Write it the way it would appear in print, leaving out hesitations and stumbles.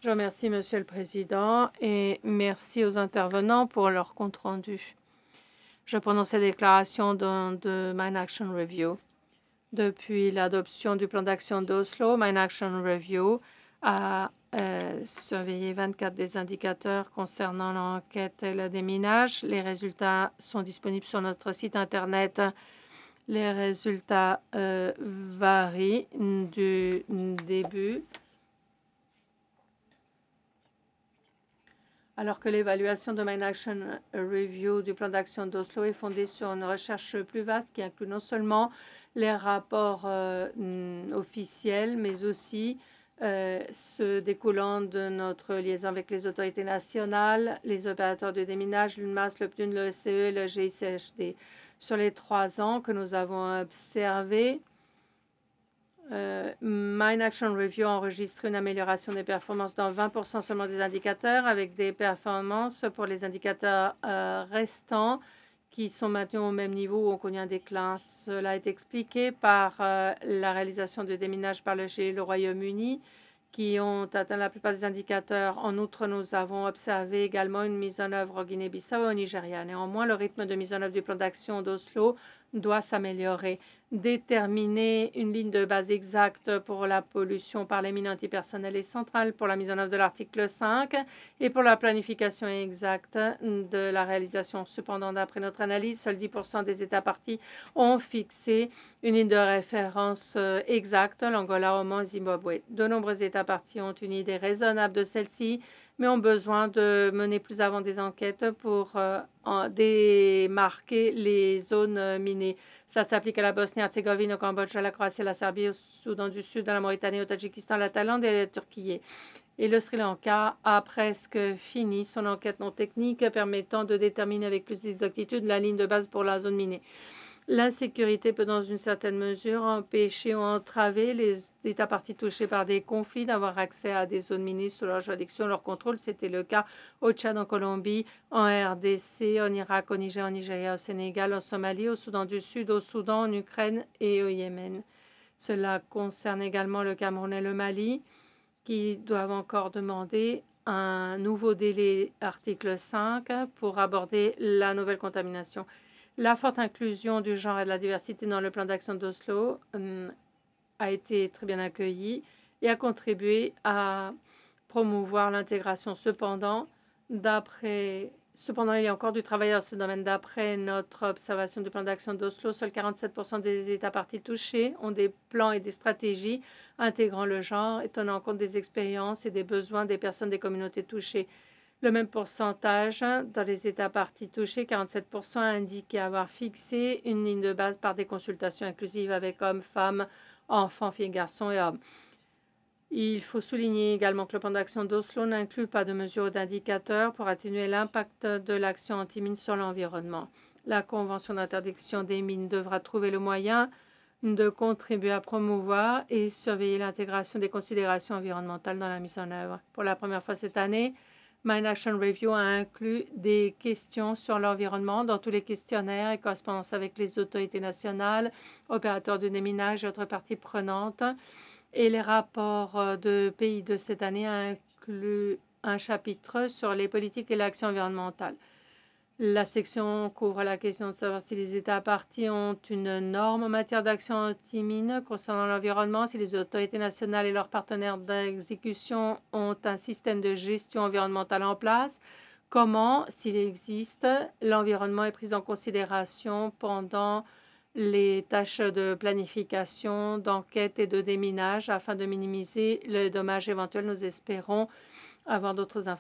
Je remercie Monsieur le Président et merci aux intervenants pour leur compte-rendu. Je prononce la déclaration de Mine Action Review. Depuis l'adoption du plan d'action d'Oslo, Mine Action Review a surveillé 24 des indicateurs concernant l'enquête et le déminage. Les résultats sont disponibles sur notre site Internet. Les résultats varient du début. Alors que l'évaluation de Mine Action Review du plan d'action d'Oslo est fondée sur une recherche plus vaste qui inclut non seulement les rapports officiels, mais aussi ceux découlant de notre liaison avec les autorités nationales, les opérateurs de déminage, l'UNMAS, le PNUD, le SCE et le GICHD. Sur les 3 ans que nous avons observés, Mine Action Review a enregistré une amélioration des performances dans 20% seulement des indicateurs, avec des performances pour les indicateurs restants qui sont maintenus au même niveau ou ont connu un déclin. Cela est expliqué par la réalisation de déminage par le Chili et le Royaume-Uni qui ont atteint la plupart des indicateurs. En outre, nous avons observé également une mise en œuvre au Guinée-Bissau et au Nigeria. Néanmoins, le rythme de mise en œuvre du plan d'action d'Oslo doit s'améliorer. Déterminer une ligne de base exacte pour la pollution par les mines antipersonnelles est central pour la mise en œuvre de l'article 5 et pour la planification exacte de la réalisation. Cependant, d'après notre analyse, seuls 10% des États parties ont fixé une ligne de référence exacte, l'Angola, Oman et Zimbabwe. De nombreux États parties ont une idée raisonnable de celle-ci, mais ont besoin de mener plus avant des enquêtes pour démarquer les zones minées. Ça s'applique à la Bosnie-Herzégovine, au Cambodge, à la Croatie, à la Serbie, au Soudan du Sud, à la Mauritanie, au Tadjikistan, à la Thaïlande et à la Turquie. Et le Sri Lanka a presque fini son enquête non technique permettant de déterminer avec plus d'exactitude la ligne de base pour la zone minée. L'insécurité peut dans une certaine mesure empêcher ou entraver les États parties touchés par des conflits d'avoir accès à des zones minées sous leur juridiction, leur contrôle. C'était le cas au Tchad, en Colombie, en RDC, en Irak, au Niger, au Nigeria, au Sénégal, en Somalie, au Soudan du Sud, au Soudan, en Ukraine et au Yémen. Cela concerne également le Cameroun et le Mali qui doivent encore demander un nouveau délai article 5 pour aborder la nouvelle contamination. La forte inclusion du genre et de la diversité dans le plan d'action d'Oslo a été très bien accueillie et a contribué à promouvoir l'intégration. Cependant, il y a encore du travail dans ce domaine. D'après notre observation du plan d'action d'Oslo, seuls 47% des États parties touchés ont des plans et des stratégies intégrant le genre et tenant compte des expériences et des besoins des personnes des communautés touchées. Le même pourcentage dans les États parties touchés, 47%, a indiqué avoir fixé une ligne de base par des consultations inclusives avec hommes, femmes, enfants, filles, garçons et hommes. Il faut souligner également que le plan d'action d'Oslo n'inclut pas de mesures d'indicateurs pour atténuer l'impact de l'action anti-mine sur l'environnement. La Convention d'interdiction des mines devra trouver le moyen de contribuer à promouvoir et surveiller l'intégration des considérations environnementales dans la mise en œuvre. Pour la première fois cette année, Mine Action Review a inclus des questions sur l'environnement dans tous les questionnaires et correspondance avec les autorités nationales, opérateurs de déminage et autres parties prenantes. Et les rapports de pays de cette année incluent un chapitre sur les politiques et l'action environnementale. La section couvre la question de savoir si les États parties ont une norme en matière d'action anti-mine concernant l'environnement, si les autorités nationales et leurs partenaires d'exécution ont un système de gestion environnementale en place, comment, s'il existe, l'environnement est pris en considération pendant les tâches de planification, d'enquête et de déminage afin de minimiser le dommage éventuel. Nous espérons avoir d'autres informations